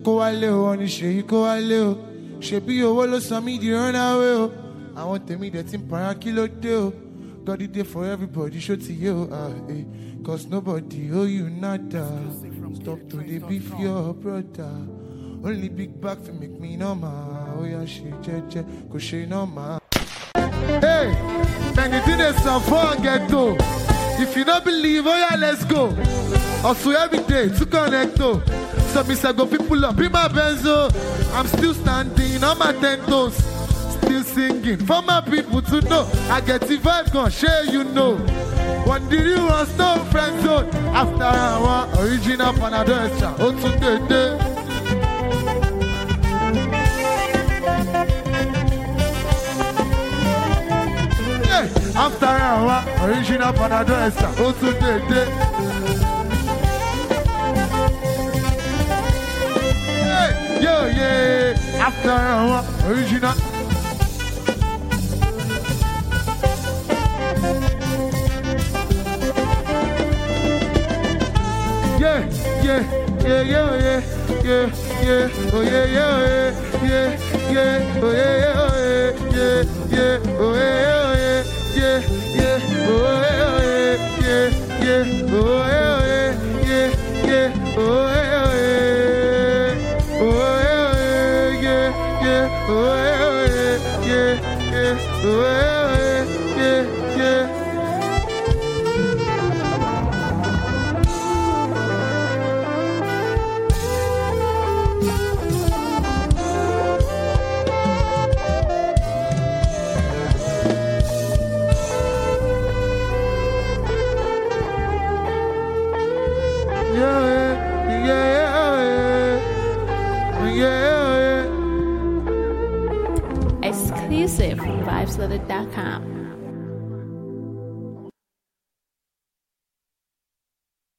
kó wálé o, wọ́n ní ṣèyí kó wálé o. Ṣebí owó ló sọ mí di runaway o. Àwọn tèmi dẹ̀ ti ń para kí ló dé o. God is there for everybody, show to you, cause nobody owe you nada. Stop to the beef your brother. Only big back to make me normal. Oh yeah, she jeje, cause she normal. Hey, man, it didn't suffer ghetto. If you don't believe, oh yeah, let's go. Also every day to connect to. So me say go people up in my benzo. I'm still standing on my 10 toes. Still singing for my people to know. I get the vibe gonna share, you know. When did you want no friend zone? After I want original Panado extra. Oh today. After hour, original Panado extra. Oh today. Hey, yo, yeah. After hour, original. Yeah, oh yeah, oh yeah, oh yeah, oh Exclusive from vibesloaded.com.